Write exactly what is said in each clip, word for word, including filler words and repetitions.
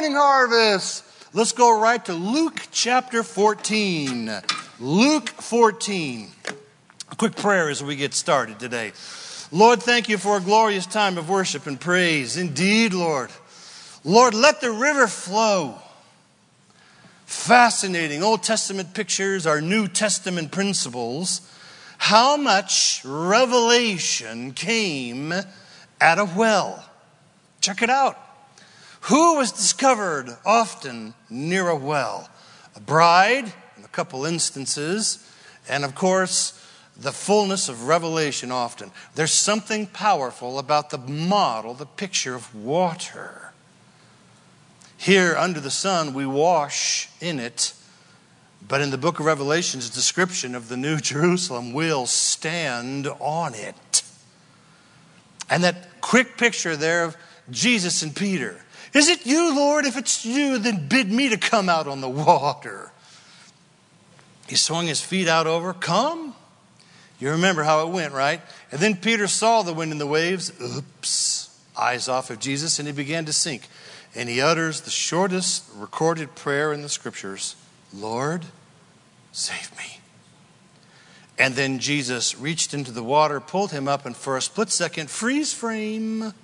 morning, Harvest. Let's go right to Luke chapter fourteen. Luke fourteen. A quick prayer as we get started today. Lord, thank you for a glorious time of worship and praise. Indeed, Lord. Lord, let the river flow. Fascinating Old Testament pictures, our New Testament principles. How much revelation came at a well? Check it out. Who was discovered often near a well? A bride, in a couple instances, and of course, the fullness of revelation often. There's something powerful about the model, the picture of water. Here under the sun, we wash in it, but in the book of Revelation's description of the New Jerusalem, we'll stand on it. And that quick picture there of Jesus and Peter. Is it you, Lord? If it's you, then bid me to come out on the water. He swung his feet out over. Come. You remember how it went, right? And then Peter saw the wind and the waves. Oops. Eyes off of Jesus, and he began to sink. And he utters the shortest recorded prayer in the scriptures. Lord, save me. And then Jesus reached into the water, pulled him up, and for a split second, freeze frame.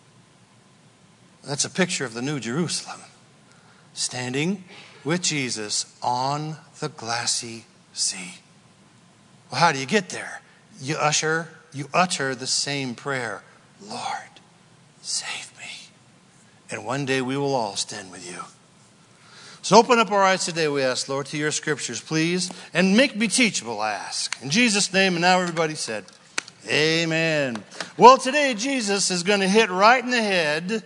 That's a picture of the New Jerusalem, standing with Jesus on the glassy sea. Well, how do you get there? You usher, you utter the same prayer. Lord, save me. And one day we will all stand with you. So open up our eyes today, we ask, Lord, to your scriptures, please. And make me teachable, I ask. In Jesus' name, and now everybody said, amen. Well, today Jesus is going to hit right in the head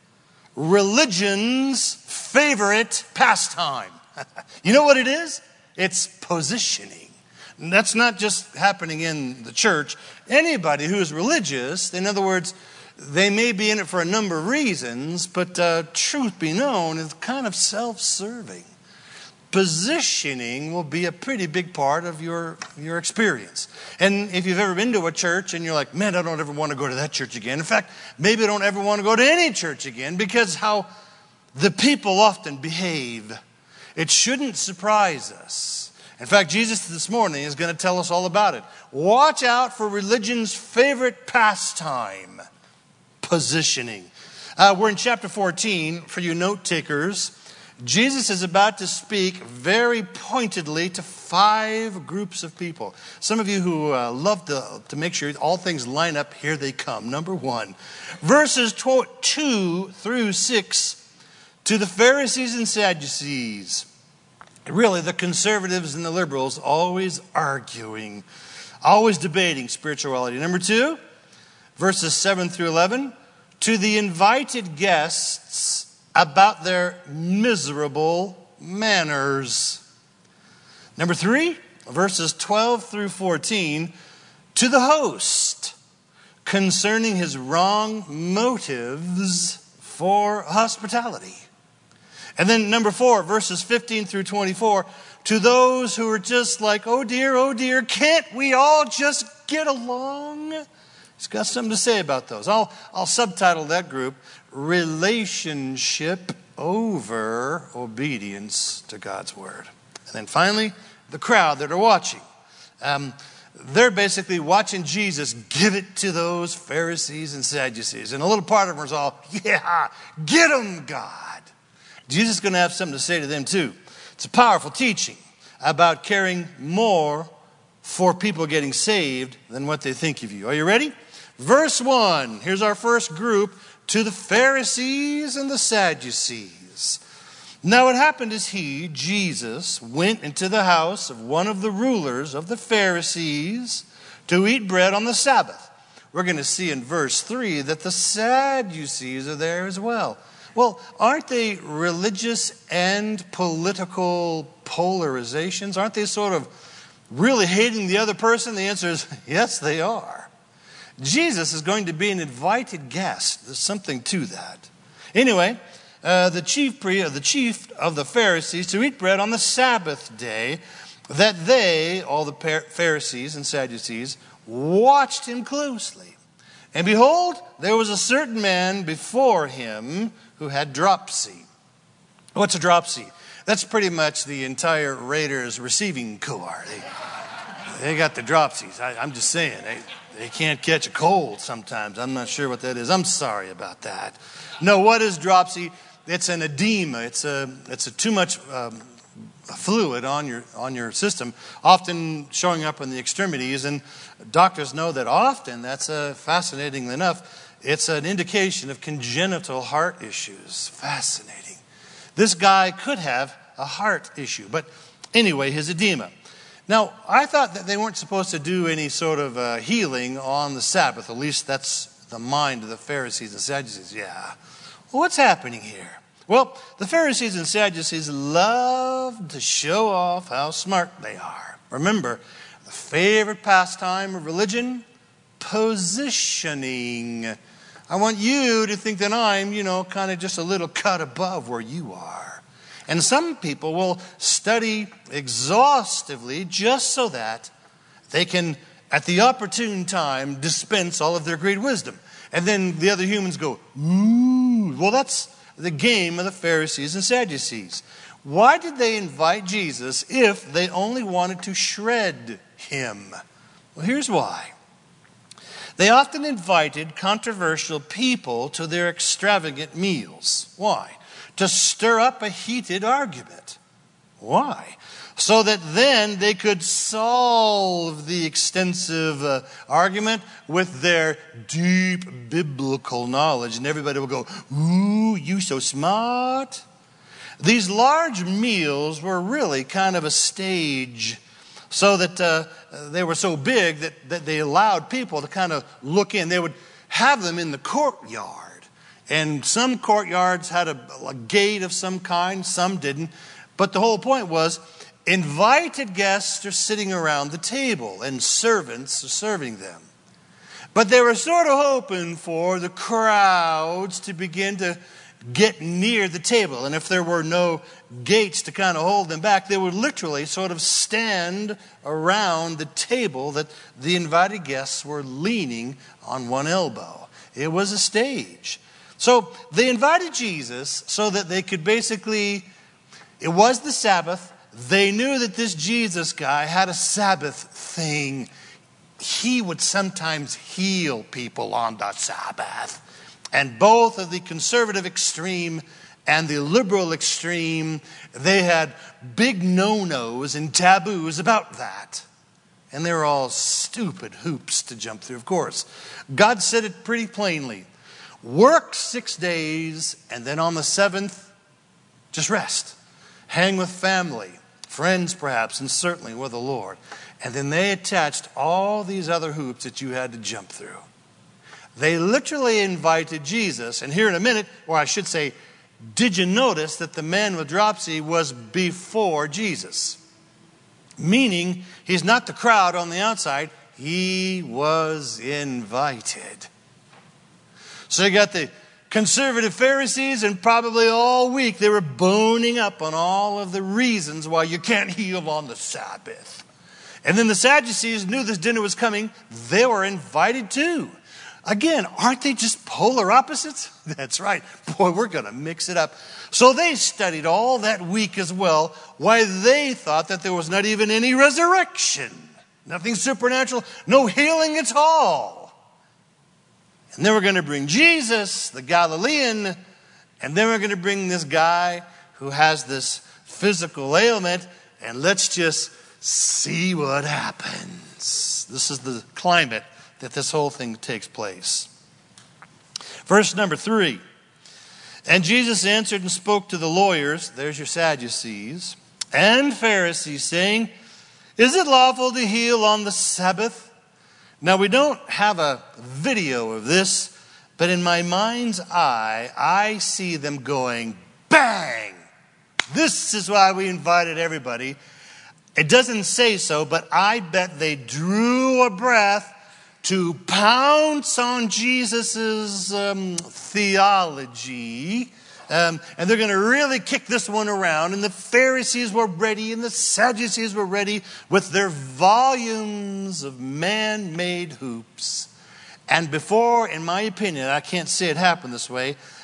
religion's favorite pastime. You know what it is? It's positioning. And that's not just happening in the church. Anybody who is religious, in other words, they may be in it for a number of reasons, but uh, truth be known, is kind of self-serving. Positioning will be a pretty big part of your, your experience. And if you've ever been to a church and you're like, man, I don't ever want to go to that church again. In fact, maybe I don't ever want to go to any church again because how the people often behave. It shouldn't surprise us. In fact, Jesus this morning is going to tell us all about it. Watch out for religion's favorite pastime, positioning. Uh, we're in chapter fourteen for you note takers. Jesus is about to speak very pointedly to five groups of people. Some of you who uh, love to, to make sure all things line up, here they come. Number one, verses two through six, to the Pharisees and Sadducees. Really, the conservatives and the liberals always arguing, always debating spirituality. Number two, verses seven through eleven, to the invited guests about their miserable manners. Number three, verses twelve through fourteen, to the host concerning his wrong motives for hospitality. And then number four, verses fifteen through twenty-four, to those who are just like, oh dear, oh dear, can't we all just get along? He's got something to say about those. I'll, I'll subtitle that group, Relationship Over Obedience to God's Word. And then finally, the crowd that are watching. Um, they're basically watching Jesus give it to those Pharisees and Sadducees. And a little part of them is all, yeah, get them, God. Jesus is going to have something to say to them too. It's a powerful teaching about caring more for people getting saved than what they think of you. Are you ready? Verse one, here's our first group, to the Pharisees and the Sadducees. Now it happened as he, Jesus, went into the house of one of the rulers of the Pharisees to eat bread on the Sabbath. We're going to see in verse three that the Sadducees are there as well. Well, aren't they religious and political polarizations? Aren't they sort of really hating the other person? The answer is yes, they are. Jesus is going to be an invited guest. There's something to that. Anyway, uh, the chief pre- the chief of the Pharisees to eat bread on the Sabbath day, that they, all the Pharisees and Sadducees, watched him closely. And behold, there was a certain man before him who had dropsy. What's a dropsy? That's pretty much the entire Raiders receiving corps. They, they got the dropsies. I, I'm just saying, they, they can't catch a cold sometimes. I'm not sure what that is. I'm sorry about that. No, what is dropsy? It's an edema. It's a it's a too much um, fluid on your on your system, often showing up in the extremities. And doctors know that often. That's uh, fascinatingly enough. It's an indication of congenital heart issues. Fascinating. This guy could have a heart issue. But anyway, his edema. Now, I thought that they weren't supposed to do any sort of uh, healing on the Sabbath. At least that's the mind of the Pharisees and Sadducees. Yeah. Well, what's happening here? Well, the Pharisees and Sadducees love to show off how smart they are. Remember, the favorite pastime of religion? Positioning. I want you to think that I'm, you know, kind of just a little cut above where you are. And some people will study exhaustively just so that they can, at the opportune time, dispense all of their great wisdom. And then the other humans go, ooh. Well, that's the game of the Pharisees and Sadducees. Why did they invite Jesus if they only wanted to shred him? Well, here's why. They often invited controversial people to their extravagant meals. Why? To stir up a heated argument. Why? So that then they could solve the extensive uh, argument with their deep biblical knowledge. And everybody will go, ooh, you so smart. These large meals were really kind of a stage, so that uh, they were so big that, that they allowed people to kind of look in. They would have them in the courtyard. And some courtyards had a, a gate of some kind, some didn't. But the whole point was, invited guests are sitting around the table and servants are serving them. But they were sort of hoping for the crowds to begin to get near the table. And if there were no gates to kind of hold them back, they would literally sort of stand around the table that the invited guests were leaning on one elbow. It was a stage. So they invited Jesus so that they could basically, it was the Sabbath. They knew that this Jesus guy had a Sabbath thing. He would sometimes heal people on the Sabbath. And both of the conservative extreme and the liberal extreme, they had big no-nos and taboos about that. And they were all stupid hoops to jump through, of course. God said it pretty plainly. Work six days, and then on the seventh, just rest. Hang with family, friends perhaps, and certainly with the Lord. And then they attached all these other hoops that you had to jump through. They literally invited Jesus, and here in a minute, or I should say, did you notice that the man with dropsy was before Jesus? Meaning, he's not the crowd on the outside, he was invited. So you got the conservative Pharisees, and probably all week they were boning up on all of the reasons why you can't heal on the Sabbath. And then the Sadducees knew this dinner was coming. They were invited too. Again, aren't they just polar opposites? That's right. Boy, we're going to mix it up. So they studied all that week as well why they thought that there was not even any resurrection. Nothing supernatural. No healing at all. And then we're going to bring Jesus, the Galilean, and then we're going to bring this guy who has this physical ailment, and let's just see what happens. This is the climate that this whole thing takes place. Verse number three. And Jesus answered and spoke to the lawyers, there's your Sadducees, and Pharisees, saying, is it lawful to heal on the Sabbath? Now, we don't have a video of this, but in my mind's eye, I see them going, bang! This is why we invited everybody. It doesn't say so, but I bet they drew a breath to pounce on Jesus' um, theology. Um, and they're going to really kick this one around. And the Pharisees were ready and the Sadducees were ready with their volumes of man-made hoops. And before, in my opinion, I can't say it happened this way,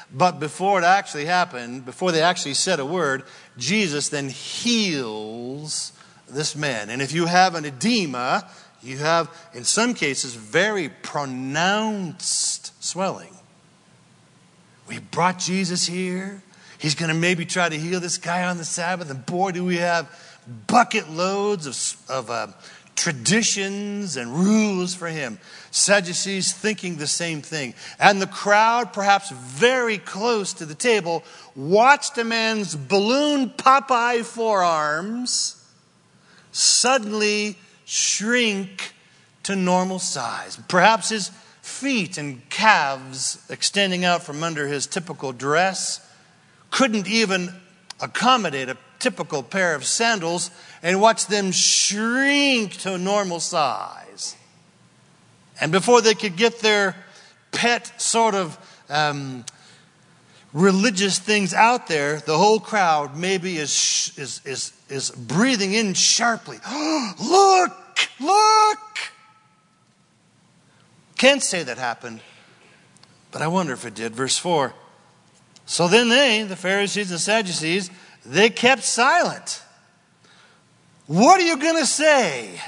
But before it actually happened, before they actually said a word, Jesus then heals this man. And if you have an edema, you have, in some cases, very pronounced swelling. We brought Jesus here. He's going to maybe try to heal this guy on the Sabbath. And boy, do we have bucket loads of, of uh, traditions and rules for him. Sadducees thinking the same thing. And the crowd, perhaps very close to the table, watched a man's balloon Popeye forearms suddenly shrink to normal size. Perhaps his feet and calves extending out from under his typical dress couldn't even accommodate a typical pair of sandals, and watch them shrink to normal size. And before they could get their pet sort of um, religious things out there, the whole crowd maybe is is is, is breathing in sharply. Look! Look! Can't say that happened, but I wonder if it did. Verse four. So then they, the Pharisees and Sadducees, they kept silent. What are you going to say?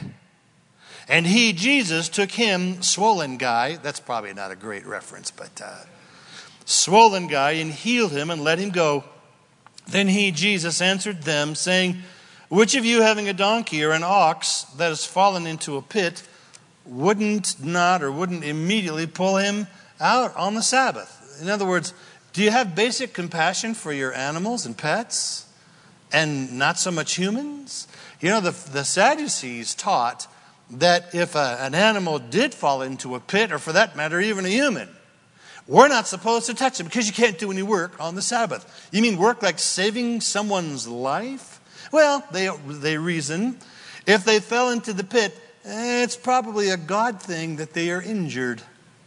And he, Jesus, took him, swollen guy. That's probably not a great reference, but uh, swollen guy, and healed him and let him go. Then he, Jesus, answered them, saying, which of you having a donkey or an ox that has fallen into a pit, wouldn't not or wouldn't immediately pull him out on the Sabbath? In other words, do you have basic compassion for your animals and pets and not so much humans? You know, the, the Sadducees taught that if a, an animal did fall into a pit, or for that matter, even a human, we're not supposed to touch it because you can't do any work on the Sabbath. You mean work like saving someone's life? Well, they, they reason, if they fell into the pit, it's probably a God thing that they are injured.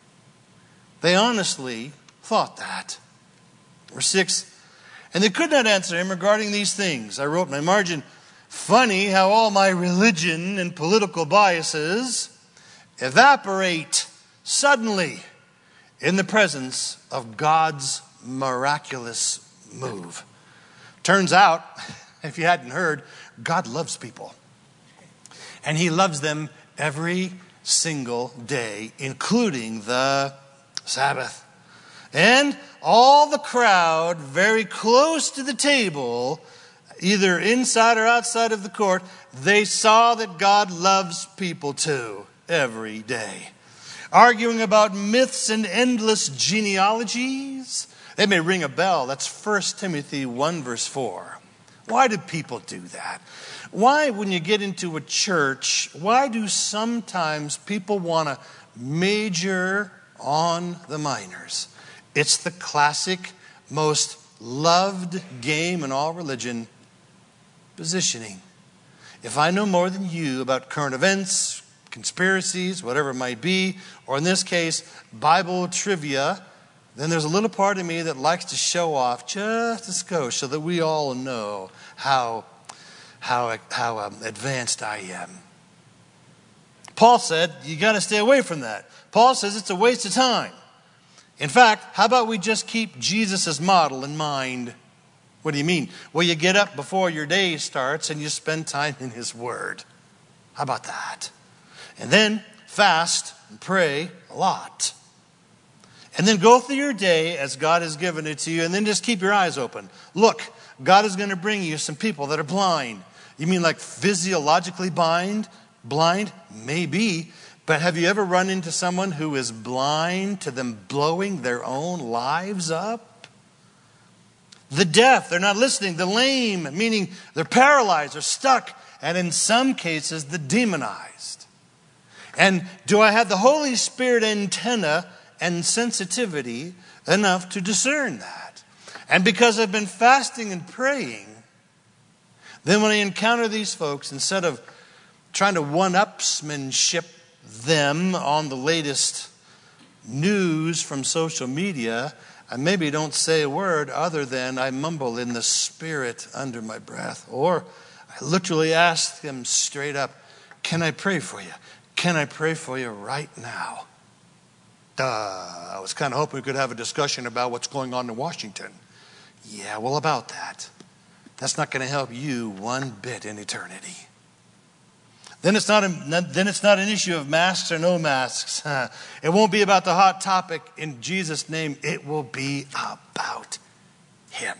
They honestly thought that. Verse six, and they could not answer him regarding these things. I wrote in my margin, funny how all my religion and political biases evaporate suddenly in the presence of God's miraculous move. Turns out, if you hadn't heard, God loves people. And he loves them every single day, including the Sabbath. And all the crowd very close to the table, either inside or outside of the court, they saw that God loves people too, every day. Arguing about myths and endless genealogies. They may ring a bell. That's First Timothy one verse four. Why do people do that? Why, when you get into a church, why do sometimes people want to major on the minors? It's the classic, most loved game in all religion, positioning. If I know more than you about current events, conspiracies, whatever it might be, or in this case, Bible trivia, then there's a little part of me that likes to show off just a skosh so that we all know how, how, how um, advanced I am. Paul said, you got to stay away from that. Paul says it's a waste of time. In fact, how about we just keep Jesus' model in mind? What do you mean? Well, you get up before your day starts and you spend time in his word. How about that? And then fast and pray a lot. And then go through your day as God has given it to you, and then just keep your eyes open. Look, God is going to bring you some people that are blind. You mean like physiologically blind? Blind? Maybe. But have you ever run into someone who is blind to them blowing their own lives up? The deaf, they're not listening. The lame, meaning they're paralyzed or stuck. And in some cases, the demonized. And do I have the Holy Spirit antenna and sensitivity enough to discern that? And because I've been fasting and praying, then when I encounter these folks, instead of trying to one-upsmanship them on the latest news from social media, I maybe don't say a word other than I mumble in the spirit under my breath. Or I literally ask them straight up, can I pray for you? Can I pray for you right now? Duh, I was kind of hoping we could have a discussion about what's going on in Washington. Yeah, well, about that. That's not going to help you one bit in eternity. Then it's not a, then it's not an issue of masks or no masks. It won't be about the hot topic in Jesus' name. It will be about him.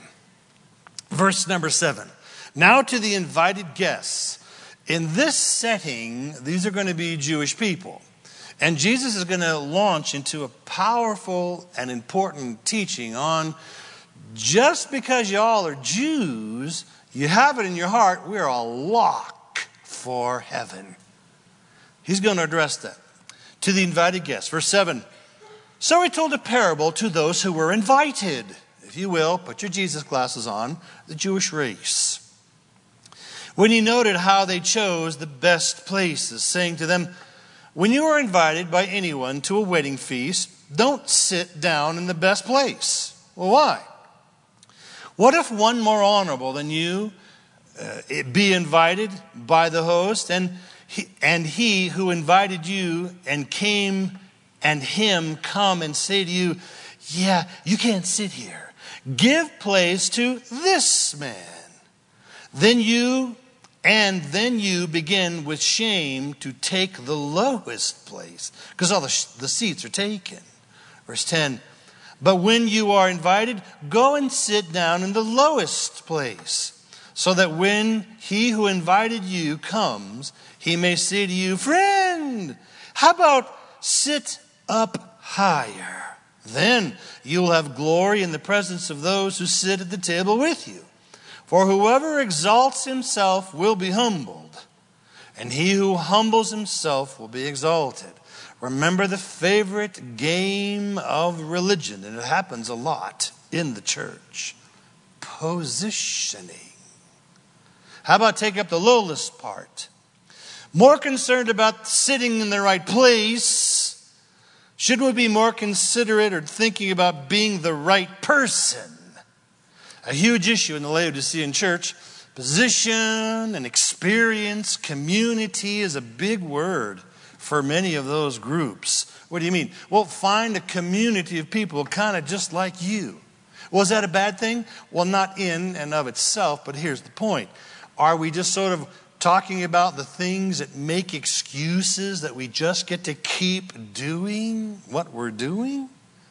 Verse number seven. Now to the invited guests. In this setting, these are going to be Jewish people. And Jesus is going to launch into a powerful and important teaching on just because y'all are Jews, you have it in your heart, we're a lock for heaven. He's going to address that to the invited guests. Verse seven. So he told a parable to those who were invited. If you will, put your Jesus glasses on, the Jewish race. When he noted how they chose the best places, saying to them, when you are invited by anyone to a wedding feast, don't sit down in the best place. Well, why? What if one more honorable than you uh, be invited by the host, and he, and he who invited you and came and him come and say to you, yeah, you can't sit here. Give place to this man. Then you and then you begin with shame to take the lowest place because all the, the seats are taken. Verse ten. But when you are invited, go and sit down in the lowest place, so that when he who invited you comes, he may say to you, friend, how about sit up higher? Then you will have glory in the presence of those who sit at the table with you. For whoever exalts himself will be humbled, and he who humbles himself will be exalted. Remember the favorite game of religion, and it happens a lot in the church. Positioning. How about take up the lowest part? More concerned about sitting in the right place. Shouldn't we be more considerate or thinking about being the right person? A huge issue in the Laodicean church. Position and experience, community is a big word for many of those groups. What do you mean? Well, find a community of people kind of just like you. Was that a bad thing? Well, not in and of itself, but here's the point. Are we just sort of talking about the things that make excuses that we just get to keep doing what we're doing?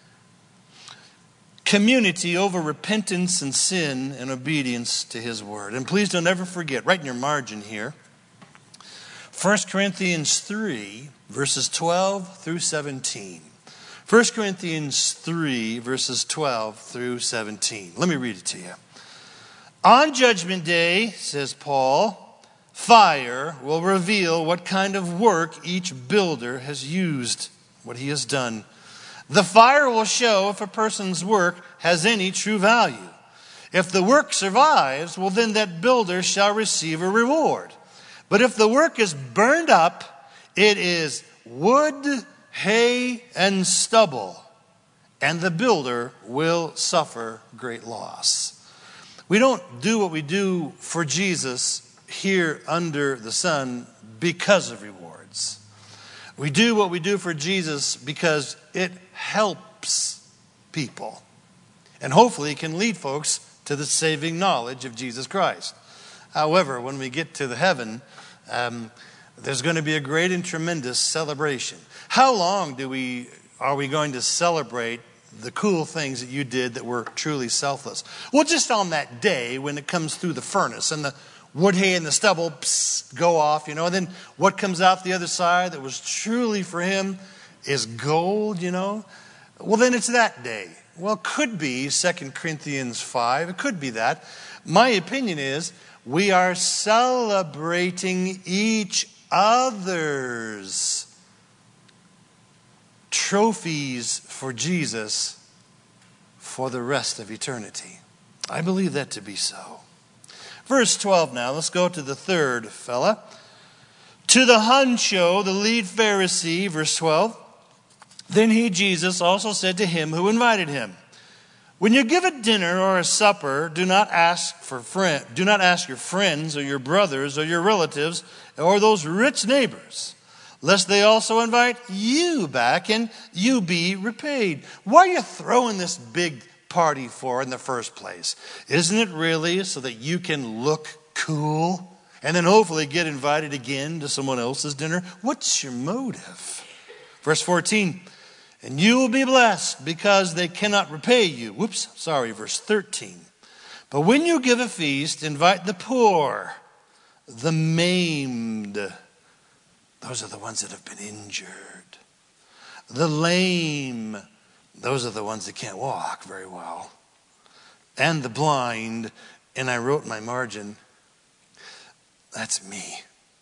Community over repentance and sin and obedience to his word. And please don't ever forget, right in your margin here, First Corinthians three, verses twelve through seventeen. First Corinthians three, verses twelve through seventeen. Let me read it to you. On Judgment Day, says Paul, fire will reveal what kind of work each builder has used, what he has done. The fire will show if a person's work has any true value. If the work survives, well, then that builder shall receive a reward. But if the work is burned up, it is wood, hay, and stubble, and the builder will suffer great loss. We don't do what we do for Jesus here under the sun because of rewards. We do what we do for Jesus because it helps people. And hopefully it can lead folks to the saving knowledge of Jesus Christ. However, when we get to the heaven, um, there's going to be a great and tremendous celebration. How long do we are we going to celebrate the cool things that you did that were truly selfless? Well, just on that day when it comes through the furnace and the wood, hay, and the stubble psst, go off, you know, and then what comes out the other side that was truly for him is gold, you know. Well, then it's that day. Well, it could be Second Corinthians five. It could be that. My opinion is we are celebrating each other's trophies for Jesus for the rest of eternity. I believe that to be so. Verse twelve now. Let's go to the third fella. To the honcho, the lead Pharisee, verse twelve. Then he, Jesus, also said to him who invited him, when you give a dinner or a supper, do not ask for friend, do not ask your friends or your brothers or your relatives or those rich neighbors, lest they also invite you back and you be repaid. Why are you throwing this big party for in the first place? Isn't it really so that you can look cool and then hopefully get invited again to someone else's dinner? What's your motive? Verse fourteen, and you will be blessed because they cannot repay you. Whoops, sorry, verse thirteen. But when you give a feast, invite the poor, the maimed. Those are the ones that have been injured. The lame. Those are the ones that can't walk very well. And the blind. And I wrote in my margin, that's me.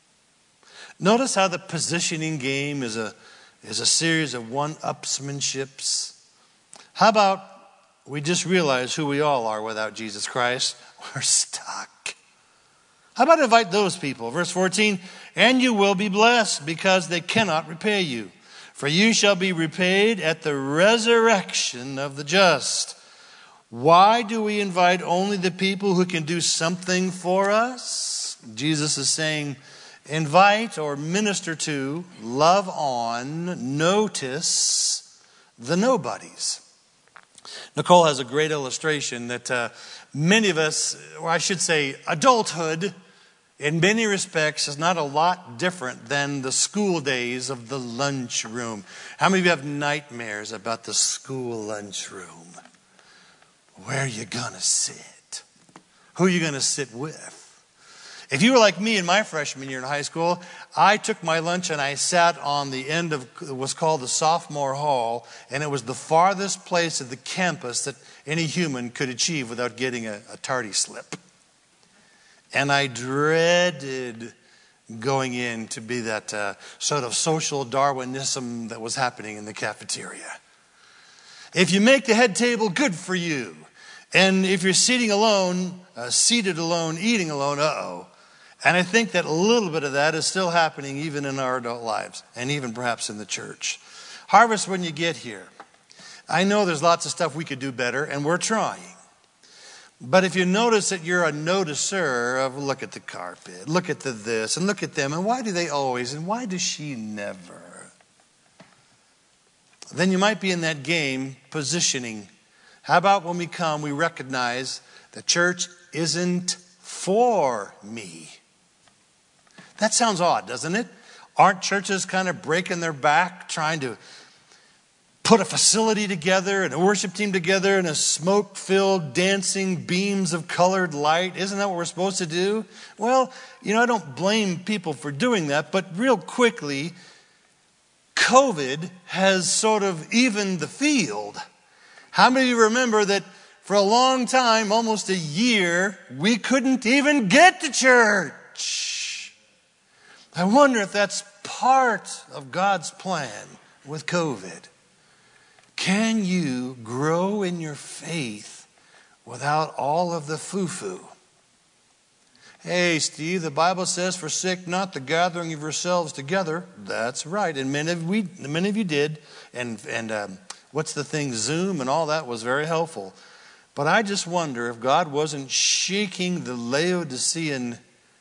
Notice how the positioning game is a, is a series of one-upsmanships. How about we just realize who we all are without Jesus Christ? We're stuck. How about invite those people? Verse fourteen, and you will be blessed because they cannot repay you. For you shall be repaid at the resurrection of the just. Why do we invite only the people who can do something for us? Jesus is saying, invite or minister to, love on, notice the nobodies. Nicole has a great illustration that uh, many of us, or I should say adulthood, in many respects is not a lot different than the school days of the lunchroom. How many of you have nightmares about the school lunchroom? Where are you going to sit? Who are you going to sit with? If you were like me in my freshman year in high school, I took my lunch and I sat on the end of what was called the sophomore hall, and it was the farthest place of the campus that any human could achieve without getting a, a tardy slip. And I dreaded going in to be that uh, sort of social Darwinism that was happening in the cafeteria. If you make the head table, good for you. And if you're sitting alone, uh, seated alone, eating alone, uh-oh. And I think that a little bit of that is still happening even in our adult lives and even perhaps in the church. Harvest, when you get here, I know there's lots of stuff we could do better, and we're trying. But if you notice that you're a noticer of look at the carpet, look at the this, and look at them, and why do they always, and why does she never? Then you might be in that game positioning. How about when we come, we recognize the church isn't for me? That sounds odd, doesn't it? Aren't churches kind of breaking their back trying to put a facility together and a worship team together and a smoke-filled dancing beams of colored light? Isn't that what we're supposed to do? Well, you know, I don't blame people for doing that, but real quickly, COVID has sort of evened the field. How many of you remember that for a long time, almost a year, we couldn't even get to church? I wonder if that's part of God's plan with COVID. Can you grow in your faith without all of the foo-foo? Hey, Steve, the Bible says, forsake not the gathering of yourselves together. That's right. And many of, we, many of you did. And, and um, what's the thing? Zoom and all that was very helpful. But I just wonder if God wasn't shaking the Laodicean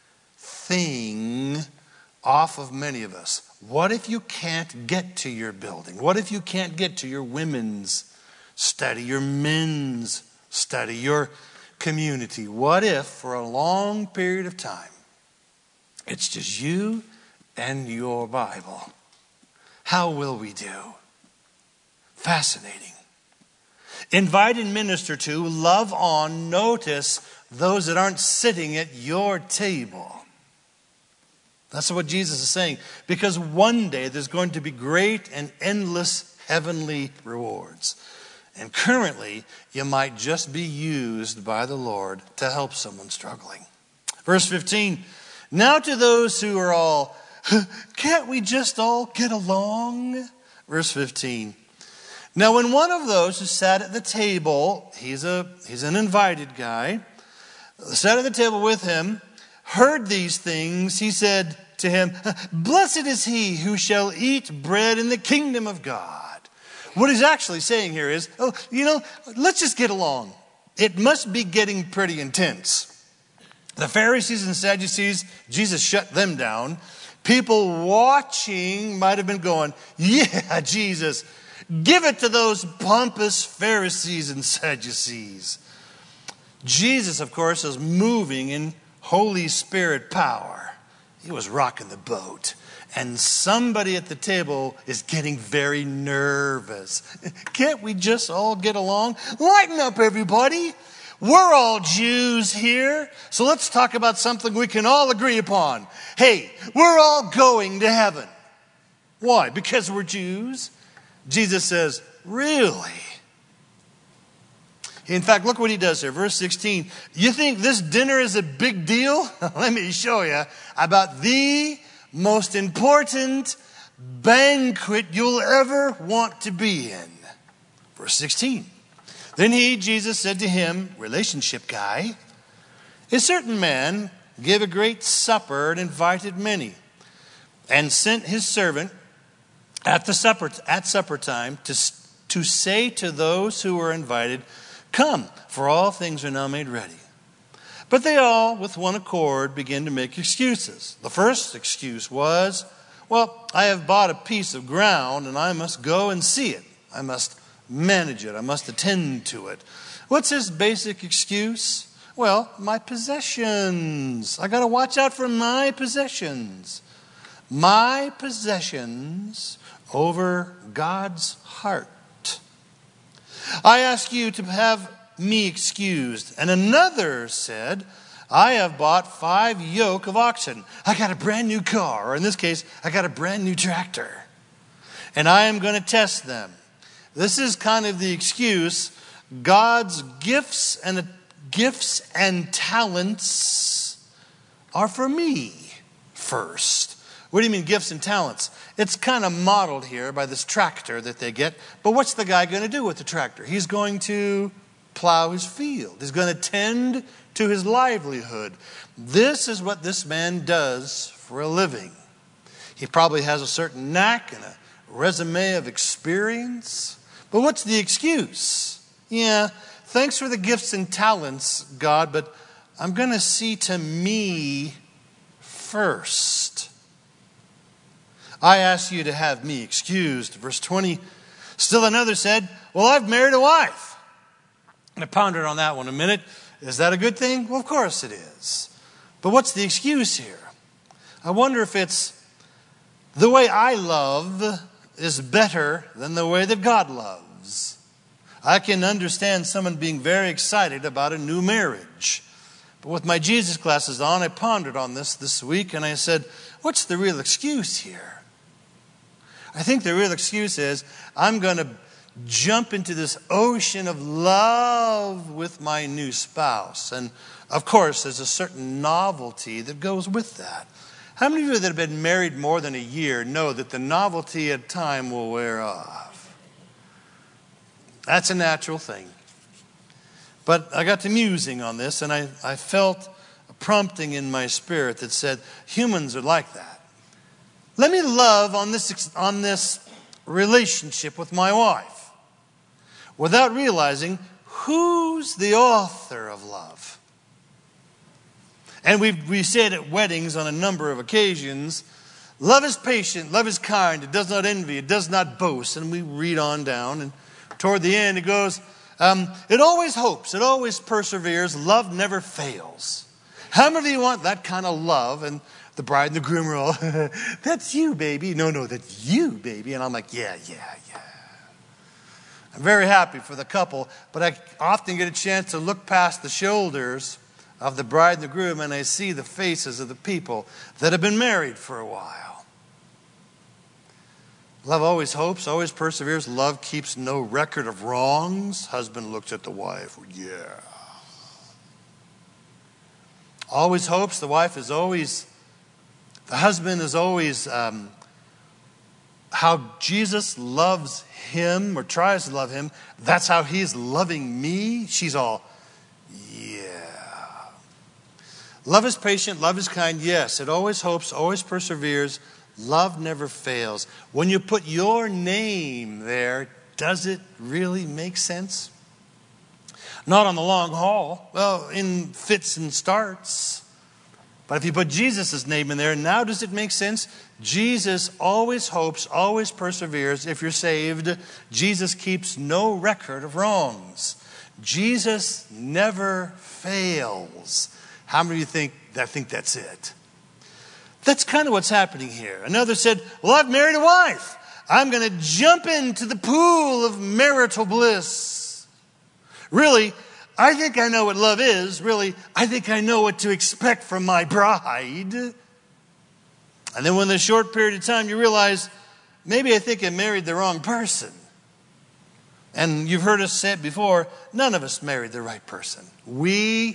thing off of many of us. What if you can't get to your building? What if you can't get to your women's study, your men's study, your community? What if for a long period of time, it's just you and your Bible? How will we do? Fascinating. Invite and minister to, love on, notice those that aren't sitting at your table. That's what Jesus is saying. Because one day there's going to be great and endless heavenly rewards. And currently, you might just be used by the Lord to help someone struggling. Verse fifteen, now to those who are all, can't we just all get along? Verse fifteen, now when one of those who sat at the table, he's a he's an invited guy, sat at the table with him, heard these things, he said to him, blessed is he who shall eat bread in the kingdom of God. What he's actually saying here is, oh, you know, let's just get along. It must be getting pretty intense. The Pharisees and Sadducees, Jesus shut them down People watching might have been going, yeah, Jesus, give it to those pompous Pharisees and Sadducees. Jesus, of course, is moving in Holy Spirit power. He was rocking the boat. And somebody at the table is getting very nervous. Can't we just all get along? Lighten up, everybody. We're all Jews here, so let's talk about something we can all agree upon. Hey, we're all going to heaven. Why? Because we're Jews? Jesus says, really? In fact, look what he does here. Verse sixteen. You think this dinner is a big deal? Let me show you about the most important banquet you'll ever want to be in. Verse sixteen. Then he, Jesus, said to him, relationship guy, a certain man gave a great supper and invited many, and sent his servant at the supper at supper time to, to say to those who were invited, come, for all things are now made ready. But they all, with one accord, began to make excuses. The first excuse was, well, I have bought a piece of ground and I must go and see it. I must manage it. I must attend to it. What's his basic excuse? Well, my possessions. I got to watch out for my possessions. My possessions over God's heart. I ask you to have me excused. And another said, I have bought five yoke of oxen. I got a brand new car, or in this case, I got a brand new tractor. And I am going to test them. This is kind of the excuse. God's gifts and gifts and talents are for me first. What do you mean gifts and talents? It's kind of modeled here by this tractor that they get. But what's the guy going to do with the tractor? He's going to plow his field. He's going to tend to his livelihood. This is what this man does for a living. He probably has a certain knack and a resume of experience. But what's the excuse? Yeah, thanks for the gifts and talents, God, but I'm going to see to me first. I ask you to have me excused. Verse twenty, still another said, well, I've married a wife. And I pondered on that one a minute. Is that a good thing? Well, of course it is. But what's the excuse here? I wonder if it's the way I love is better than the way that God loves. I can understand someone being very excited about a new marriage. But with my Jesus glasses on, I pondered on this this week and I said, what's the real excuse here? I think the real excuse is I'm going to jump into this ocean of love with my new spouse. And of course, there's a certain novelty that goes with that. How many of you that have been married more than a year know that the novelty at time will wear off? That's a natural thing. But I got to musing on this, and I, I felt a prompting in my spirit that said, humans are like that. Let me love on this, on this relationship with my wife without realizing who's the author of love. And we've we said at weddings on a number of occasions, love is patient, love is kind, it does not envy, it does not boast. And we read on down, and toward the end it goes, um, it always hopes, it always perseveres, love never fails. How many of you want that kind of love? And the bride and the groom are all, that's you, baby. No, no, that's you, baby. And I'm like, yeah, yeah, yeah. I'm very happy for the couple, but I often get a chance to look past the shoulders of the bride and the groom, and I see the faces of the people that have been married for a while. Love always hopes, always perseveres. Love keeps no record of wrongs. Husband looks at the wife, yeah. Always hopes. The wife is always, the husband is always um, how Jesus loves him or tries to love him. That's how he's loving me. She's all, yeah. Love is patient, love is kind. Yes, it always hopes, always perseveres. Love never fails. When you put your name there, does it really make sense? Not on the long haul. Well, in fits and starts. But if you put Jesus' name in there, now does it make sense? Jesus always hopes, always perseveres. If you're saved, Jesus keeps no record of wrongs. Jesus never fails. How many of you think, I think that's it? That's kind of what's happening here. Another said, well, I've married a wife. I'm going to jump into the pool of marital bliss. Really, I think I know what love is. Really, I think I know what to expect from my bride. And then within a short period of time, you realize, maybe I think I married the wrong person. And you've heard us say it before, none of us married the right person. We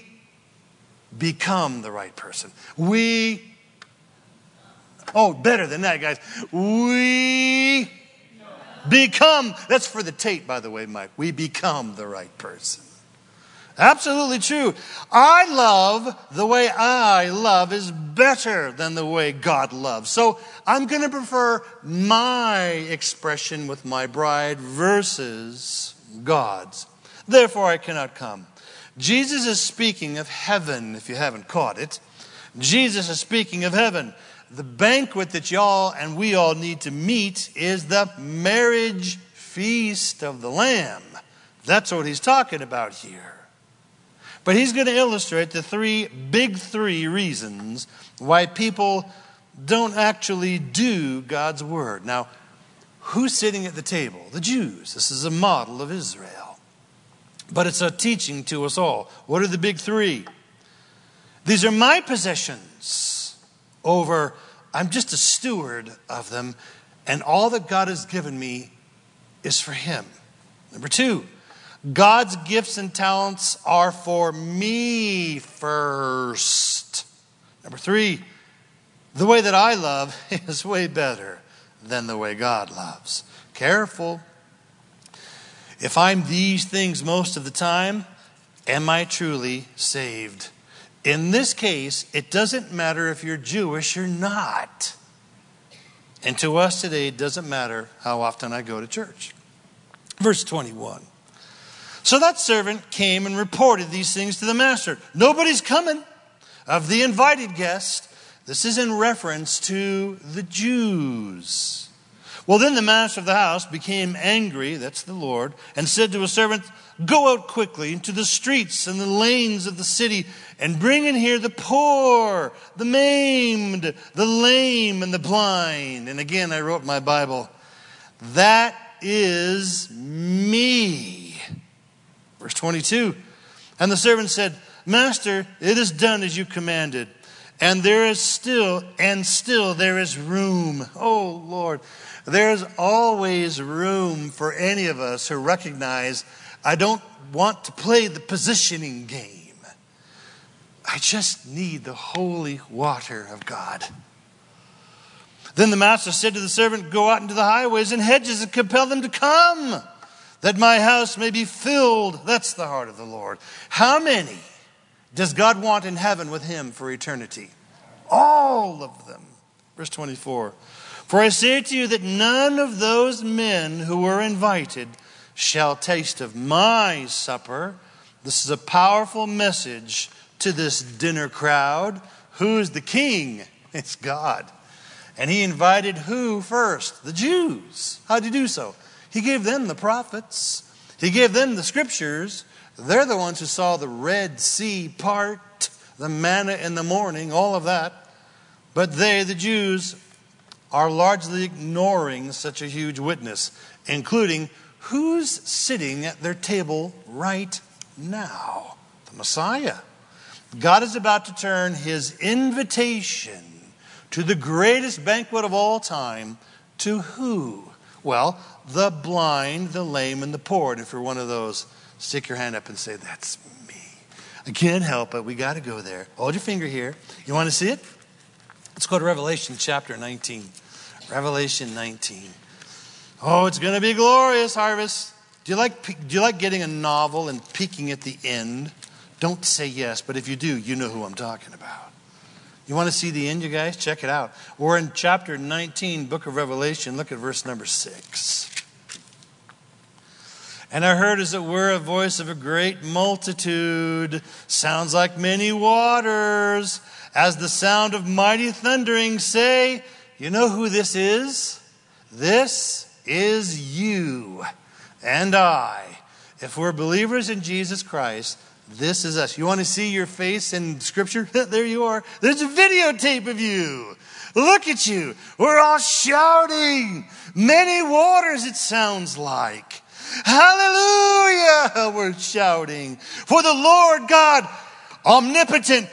become the right person. We Oh, better than that, guys. We become, that's for the tape, by the way, Mike. We become the right person. Absolutely true. I love the way I love is better than the way God loves. So I'm going to prefer my expression with my bride versus God's. Therefore, I cannot come. Jesus is speaking of heaven, if you haven't caught it. Jesus is speaking of heaven. The banquet that y'all and we all need to meet is the marriage feast of the Lamb. That's what he's talking about here. But he's going to illustrate the three, big three reasons why people don't actually do God's word. Now, who's sitting at the table? The Jews. This is a model of Israel. But it's a teaching to us all. What are the big three? These are my possessions. Over, I'm just a steward of them, and all that God has given me is for him. Number two, God's gifts and talents are for me first. Number three, the way that I love is way better than the way God loves. Careful. If I'm these things most of the time, am I truly saved? In this case, it doesn't matter if you're Jewish or not. And to us today, it doesn't matter how often I go to church. Verse twenty-one. So that servant came and reported these things to the master. Nobody's coming of the invited guest. This is in reference to the Jews. Well, then the master of the house became angry, that's the Lord, and said to his servant, go out quickly into the streets and the lanes of the city and bring in here the poor, the maimed, the lame, and the blind. And again, I wrote in my Bible, that is me. Verse twenty-two. And the servant said, Master, it is done as you commanded. And there is still, and still there is room. Oh, Lord, there's always room for any of us who recognize I don't want to play the positioning game. I just need the holy water of God. Then the master said to the servant, go out into the highways and hedges and compel them to come, that my house may be filled. That's the heart of the Lord. How many does God want in heaven with him for eternity? All of them. Verse twenty-four. For I say to you that none of those men who were invited shall taste of my supper. This is a powerful message to this dinner crowd. Who's the king? It's God. And he invited who first? The Jews. How did he do so? He gave them the prophets. He gave them the scriptures. They're the ones who saw the Red Sea part, the manna in the morning, all of that. But they, the Jews, are largely ignoring such a huge witness, including who's sitting at their table right now? The Messiah. God is about to turn his invitation to the greatest banquet of all time to who? Well, the blind, the lame, and the poor. And if you're one of those, stick your hand up and say, that's me. I can't help it. We got to go there. Hold your finger here. You want to see it? Let's go to Revelation chapter nineteen. Revelation nineteen. Oh, it's going to be glorious, Harvest. Do you like do you like getting a novel and peeking at the end? Don't say yes, but if you do, you know who I'm talking about. You want to see the end, you guys? Check it out. We're in chapter nineteen, book of Revelation. Look at verse number six. And I heard as it were a voice of a great multitude, sounds like many waters, as the sound of mighty thundering, say, you know who this is? This is you and I. If we're believers in Jesus Christ, this is us. You want to see your face in Scripture? There you are. There's a videotape of you. Look at you. We're all shouting. Many waters, it sounds like. Hallelujah, we're shouting. For the Lord God, omnipotent,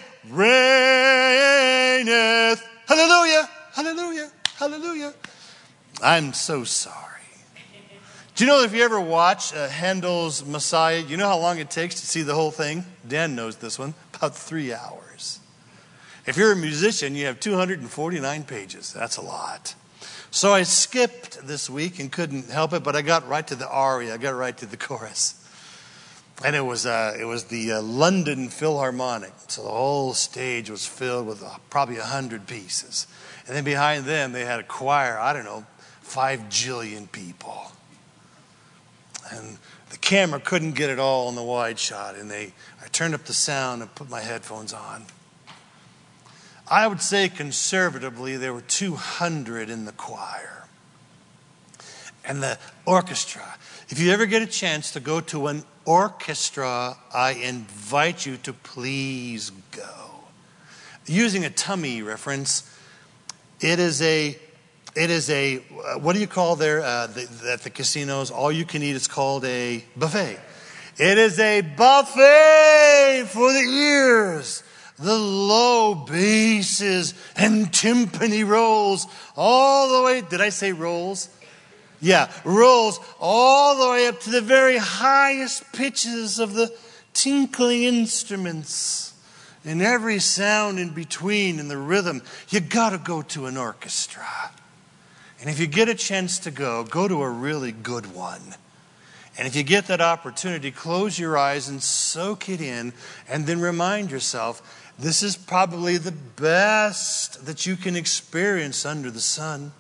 reigneth. Hallelujah, hallelujah, hallelujah. I'm so sorry. Do you know if you ever watch uh, Handel's Messiah, you know how long it takes to see the whole thing? Dan knows this one. About three hours. If you're a musician, you have two hundred forty-nine pages. That's a lot. So I skipped this week and couldn't help it, but I got right to the aria. I got right to the chorus. And it was uh, it was the uh, London Philharmonic. So the whole stage was filled with uh, probably a hundred pieces. And then behind them, they had a choir, I don't know, five jillion people. And the camera couldn't get it all in the wide shot. And they, I turned up the sound and put my headphones on. I would say conservatively there were two hundred in the choir. And the orchestra. If you ever get a chance to go to an orchestra, I invite you to please go. Using a tummy reference, it is a... It is a, uh, what do you call there uh, the, at the casinos? All you can eat is called a buffet. It is a buffet for the ears. The low basses and timpani rolls all the way. Did I say rolls? Yeah, rolls all the way up to the very highest pitches of the tinkling instruments. And every sound in between and the rhythm. You got to go to an orchestra. And if you get a chance to go, go to a really good one. And if you get that opportunity, close your eyes and soak it in. And then remind yourself, this is probably the best that you can experience under the sun.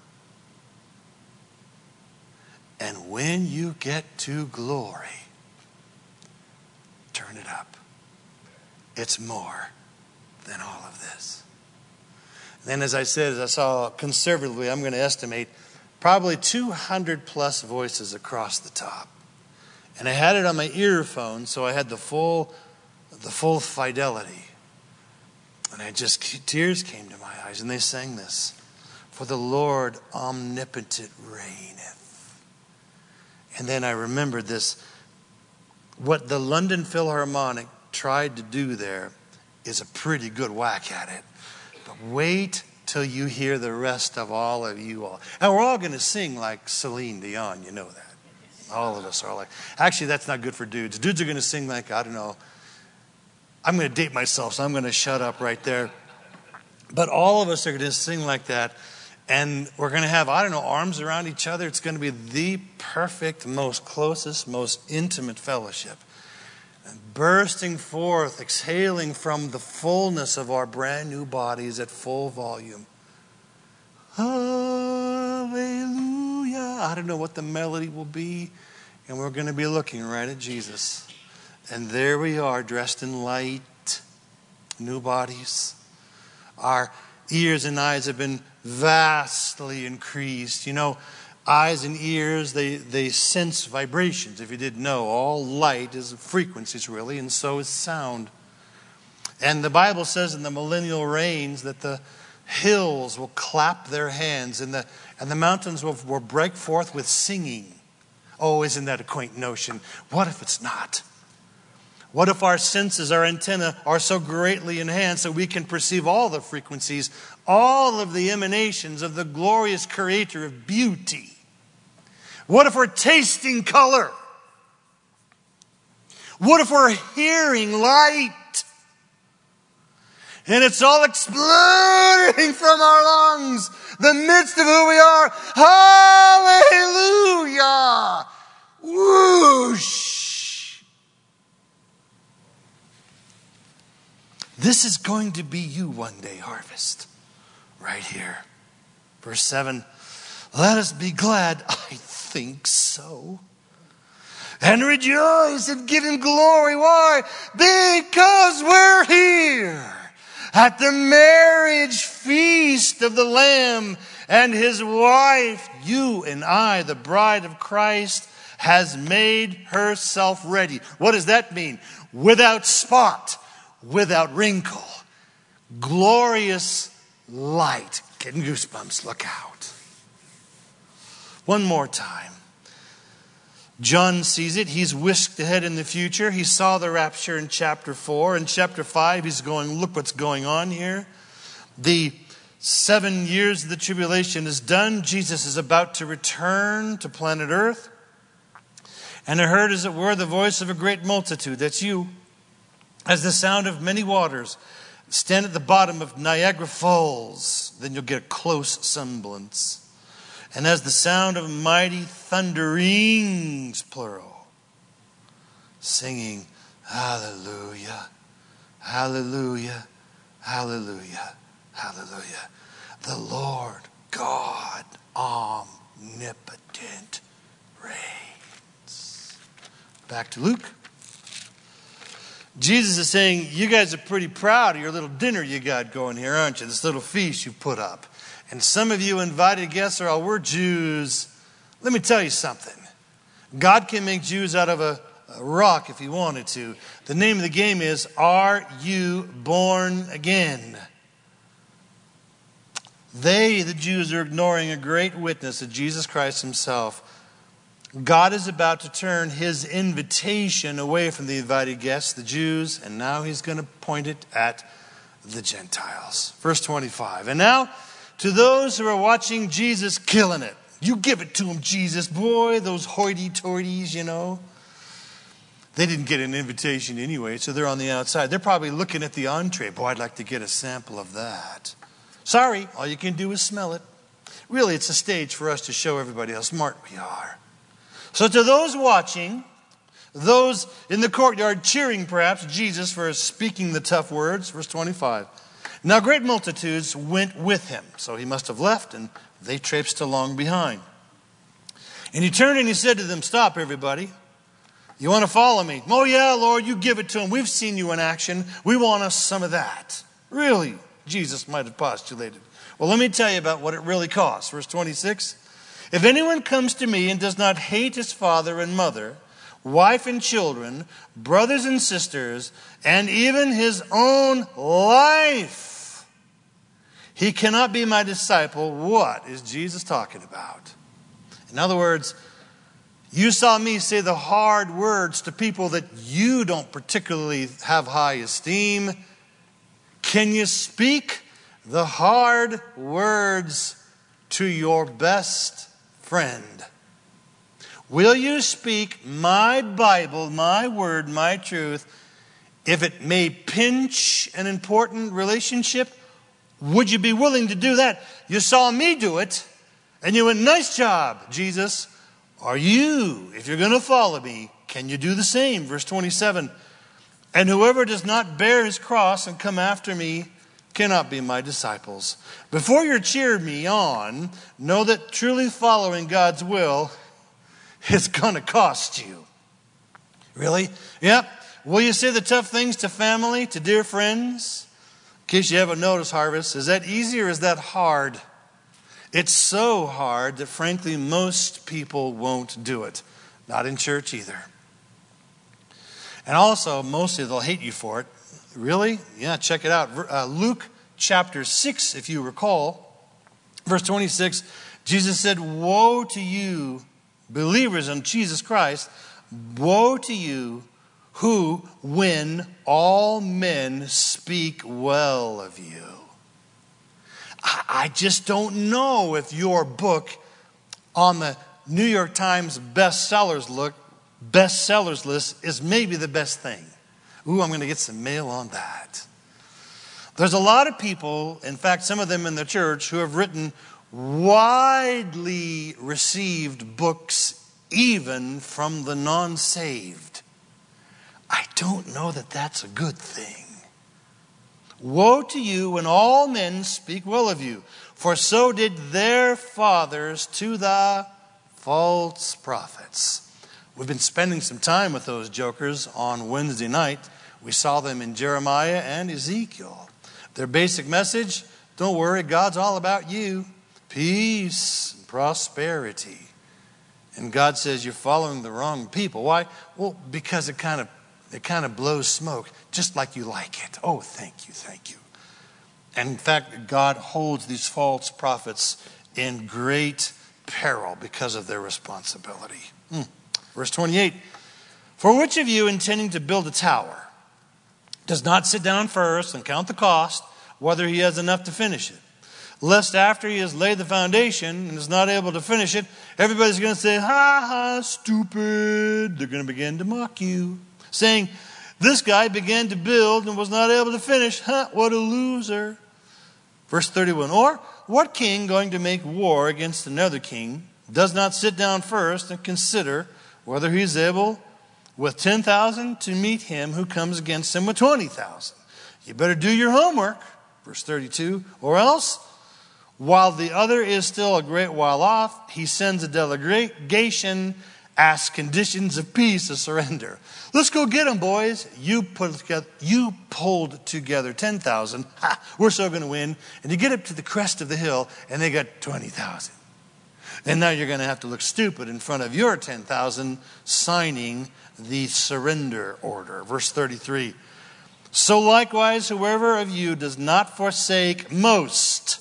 And when you get to glory, turn it up. It's more than all of this. Then, as I said, as I saw conservatively, I'm going to estimate probably two hundred plus voices across the top. And I had it on my earphone, so I had the full, the full fidelity. And I just, tears came to my eyes, and they sang this. For the Lord omnipotent reigneth. And then I remembered this. What the London Philharmonic tried to do there is a pretty good whack at it. But wait till you hear the rest of all of you all. And we're all going to sing like Celine Dion, you know that. All of us are like, actually that's not good for dudes. Dudes are going to sing like, I don't know. I'm going to date myself, so I'm going to shut up right there. But all of us are going to sing like that. And we're going to have, I don't know, arms around each other. It's going to be the perfect, most closest, most intimate fellowship. And bursting forth, exhaling from the fullness of our brand new bodies at full volume. Hallelujah. I don't know what the melody will be. And we're going to be looking right at Jesus. And there we are, dressed in light, new bodies. Our ears and eyes have been vastly increased. You know, eyes and ears, they, they sense vibrations. If you didn't know, all light is frequencies really, and so is sound. And the Bible says in the millennial reigns that the hills will clap their hands and the, and the mountains will, will break forth with singing. Oh, isn't that a quaint notion? What if it's not? What if our senses, our antenna, are so greatly enhanced that we can perceive all the frequencies, all of the emanations of the glorious creator of beauty? What if we're tasting color? What if we're hearing light? And it's all exploding from our lungs, the midst of who we are. Hallelujah! Whoosh! This is going to be you one day, Harvest. Right here. Verse seven. Let us be glad. I think so. And rejoice and give him glory. Why? Because we're here. at the marriage feast of the Lamb and his wife, you and I, the bride of Christ, has made herself ready. What does that mean? Without spot, without wrinkle, glorious light. Getting goosebumps, look out. One more time. John sees it. He's whisked ahead in the future. He saw the rapture in chapter four. In chapter five, he's going, look what's going on here. The seven years of the tribulation is done. Jesus is about to return to planet Earth. And I heard, as it were, the voice of a great multitude. That's you. As the sound of many waters. Stand at the bottom of Niagara Falls. Then you'll get a close semblance. And as the sound of mighty thunderings, plural, singing, hallelujah, hallelujah, hallelujah, hallelujah. The Lord God omnipotent reigns. Back to Luke. Jesus is saying, you guys are pretty proud of your little dinner you got going here, aren't you? This little feast you put up. And some of you invited guests are all, we're Jews. Let me tell you something. God can make Jews out of a, a rock if he wanted to. The name of the game is, are you born again? They, the Jews, are ignoring a great witness of Jesus Christ himself. God is about to turn his invitation away from the invited guests, the Jews, and now he's going to point it at the Gentiles. Verse twenty-five. And now, to those who are watching Jesus killing it. You give it to them, Jesus. Boy, those hoity-toities, you know. They didn't get an invitation anyway, so they're on the outside. They're probably looking at the entree. Boy, I'd like to get a sample of that. Sorry, all you can do is smell it. Really, it's a stage for us to show everybody how smart we are. So to those watching, those in the courtyard cheering perhaps Jesus for speaking the tough words, verse twenty-five. Now great multitudes went with him. So he must have left and they traipsed along behind. And he turned and he said to them, stop everybody. You want to follow me? Oh yeah, Lord, you give it to him. We've seen you in action. We want us some of that. Really, Jesus might have postulated. Well, let me tell you about what it really costs. Verse twenty-six. If anyone comes to me and does not hate his father and mother, wife and children, brothers and sisters, and even his own life, he cannot be my disciple. What is Jesus talking about? In other words, you saw me say the hard words to people that you don't particularly have high esteem. Can you speak the hard words to your best friend? Will you speak my Bible, my word, my truth, if it may pinch an important relationship? Would you be willing to do that? You saw me do it, and you went, nice job, Jesus. Are you, if you're going to follow me, can you do the same? Verse twenty-seven. And whoever does not bear his cross and come after me cannot be my disciples. Before you cheer me on, know that truly following God's will is going to cost you. Really? Yep. Will you say the tough things to family, to dear friends? In case you haven't noticed, Harvest, is that easy or is that hard? It's so hard that frankly most people won't do it. Not in church either. And also, mostly they'll hate you for it. Really? Yeah, check it out. Uh, Luke chapter six, if you recall, verse twenty-six, Jesus said, woe to you, believers in Jesus Christ, woe to you who, when all men speak well of you. I, I just don't know if your book on the New York Times bestsellers look, bestsellers list is maybe the best thing. Ooh, I'm going to get some mail on that. There's a lot of people, in fact, some of them in the church, who have written widely received books, even from the non-saved. I don't know that that's a good thing. Woe to you when all men speak well of you, for so did their fathers to the false prophets. We've been spending some time with those jokers on Wednesday night. We saw them in Jeremiah and Ezekiel. Their basic message, don't worry, God's all about you. Peace and prosperity. And God says you're following the wrong people. Why? Well, because it kind of it kind of blows smoke, just like you like it. Oh, thank you, thank you. And in fact, God holds these false prophets in great peril because of their responsibility. Hmm. Verse twenty-eight, for which of you intending to build a tower does not sit down first and count the cost, whether he has enough to finish it? Lest after he has laid the foundation and is not able to finish it, everybody's going to say, ha ha, stupid. They're going to begin to mock you, saying, this guy began to build and was not able to finish. Huh, what a loser. Verse thirty-one, or what king going to make war against another king does not sit down first and consider whether he's able with ten thousand to meet him who comes against him with twenty thousand? You better do your homework. Verse thirty-two, or else, while the other is still a great while off, he sends a delegation, asks conditions of peace to surrender. Let's go get them, boys. You put together, you pulled together ten thousand. Ha, we're so going to win. And you get up to the crest of the hill, and they got twenty thousand. And now you're going to have to look stupid in front of your ten thousand signing the surrender order. Verse thirty-three. So likewise, whoever of you does not forsake most.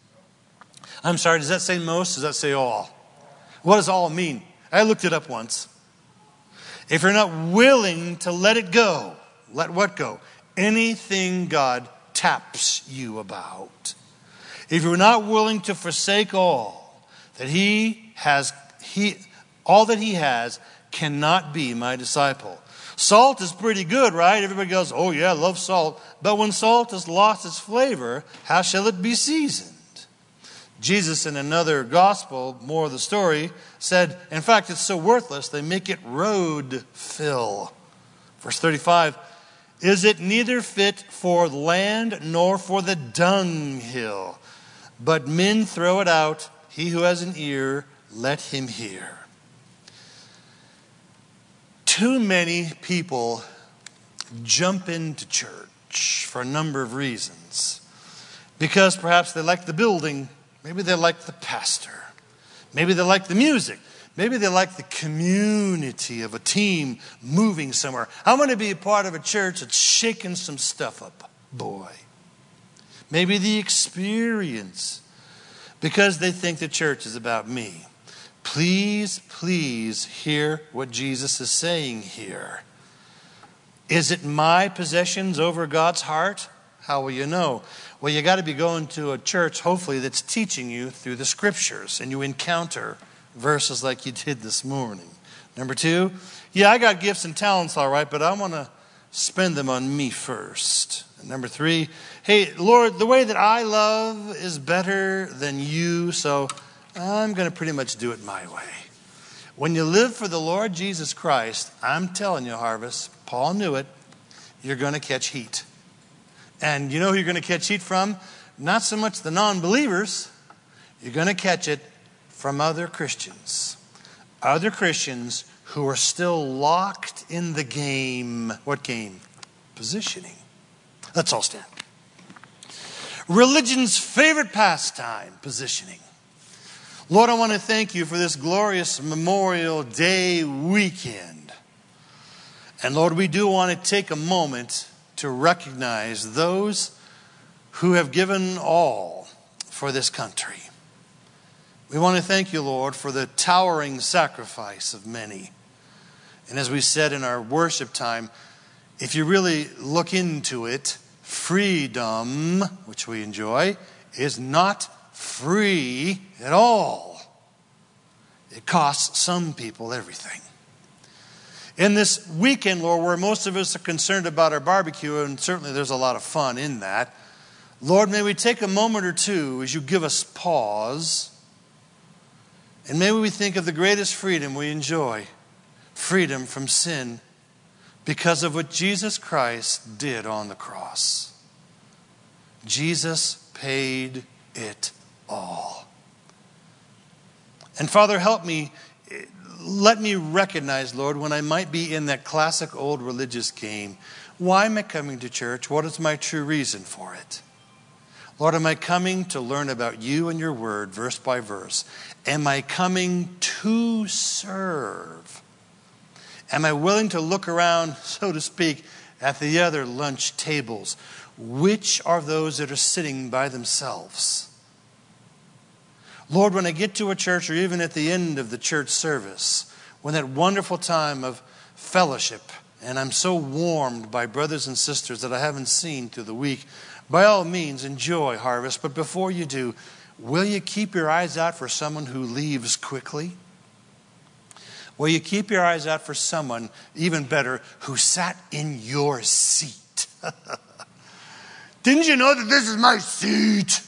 I'm sorry, does that say most? Does that say all? What does all mean? I looked it up once. If you're not willing to let it go, let what go? Anything God taps you about. If you're not willing to forsake all that he has, he, all that he has cannot be my disciple. Salt is pretty good, right? Everybody goes, oh yeah, I love salt. But when salt has lost its flavor, how shall it be seasoned? Jesus, in another gospel, more of the story, said, in fact, it's so worthless, they make it road fill. Verse thirty-five, is it neither fit for land nor for the dunghill, but men throw it out. He who has an ear, let him hear. Too many people jump into church for a number of reasons. Because perhaps they like the building. Maybe they like the pastor. Maybe they like the music. Maybe they like the community of a team moving somewhere. I want to be a part of a church that's shaking some stuff up, boy. Maybe the experience. Because they think the church is about me. Please, please hear what Jesus is saying here. Is it my possessions over God's heart? How will you know? Well, you got to be going to a church, hopefully, that's teaching you through the scriptures, and you encounter verses like you did this morning. Number two, yeah, I got gifts and talents, all right, but I want to spend them on me first. And number three, hey, Lord, the way that I love is better than you, so I'm going to pretty much do it my way. When you live for the Lord Jesus Christ, I'm telling you, Harvest, Paul knew it, you're going to catch heat. And you know who you're going to catch heat from? Not so much the non-believers. You're going to catch it from other Christians. Other Christians who are still locked in the game. What game? Positioning. Let's all stand. Religion's favorite pastime, positioning. Lord, I want to thank you for this glorious Memorial Day weekend. And Lord, we do want to take a moment to recognize those who have given all for this country. We want to thank you, Lord, for the towering sacrifice of many. And as we said in our worship time, if you really look into it, freedom, which we enjoy, is not free at all. It costs some people everything. In this weekend, Lord, where most of us are concerned about our barbecue, and certainly there's a lot of fun in that, Lord, may we take a moment or two as you give us pause, and may we think of the greatest freedom we enjoy, freedom from sin, because of what Jesus Christ did on the cross. Jesus paid it all. And Father, help me. Let me recognize, Lord, when I might be in that classic old religious game. Why am I coming to church? What is my true reason for it? Lord, am I coming to learn about you and your word verse by verse? Am I coming to serve? Am I willing to look around, so to speak, at the other lunch tables? Which are those that are sitting by themselves? Lord, when I get to a church or even at the end of the church service, when that wonderful time of fellowship, and I'm so warmed by brothers and sisters that I haven't seen through the week, by all means, enjoy Harvest. But before you do, will you keep your eyes out for someone who leaves quickly? Will you keep your eyes out for someone, even better, who sat in your seat? Didn't you know that this is my seat?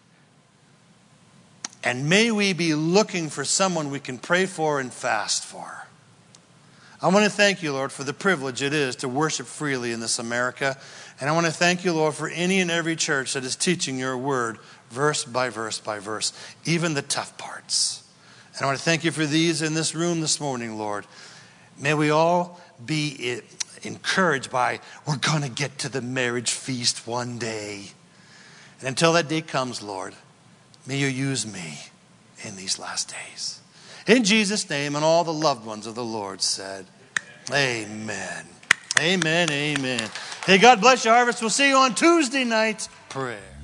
And may we be looking for someone we can pray for and fast for. I want to thank you, Lord, for the privilege it is to worship freely in this America. And I want to thank you, Lord, for any and every church that is teaching your word verse by verse by verse, even the tough parts. And I want to thank you for these in this room this morning, Lord. May we all be encouraged by, we're going to get to the marriage feast one day. And until that day comes, Lord, may you use me in these last days. In Jesus' name, and all the loved ones of the Lord said, amen. Amen, amen. Hey, God bless you, Harvest. We'll see you on Tuesday night prayer.